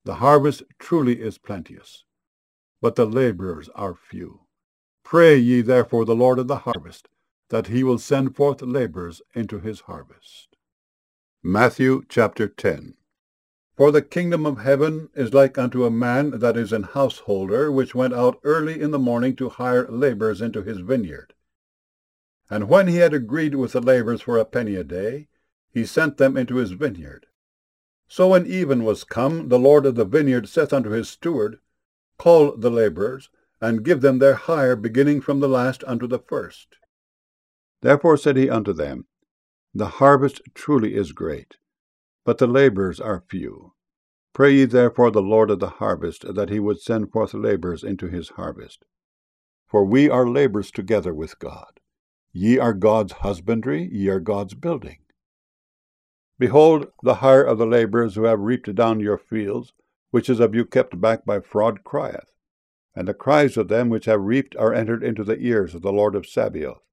The harvest truly is plenteous, but the laborers are few. Pray ye therefore the Lord of the harvest, that he will send forth laborers into his harvest. Matthew chapter 10. For the kingdom of heaven is like unto a man that is an householder, which went out early in the morning to hire laborers into his vineyard. And when he had agreed with the laborers for a penny a day, he sent them into his vineyard. So when even was come, the Lord of the vineyard saith unto his steward, Call the laborers, and give them their hire, beginning from the last unto the first. Therefore said he unto them, The harvest truly is great, but the laborers are few. Pray ye therefore the Lord of the harvest, that he would send forth laborers into his harvest. For we are laborers together with God. Ye are God's husbandry, ye are God's building. Behold, the hire of the laborers who have reaped down your fields, which is of you kept back by fraud, crieth. And the cries of them which have reaped are entered into the ears of the Lord of Sabaoth.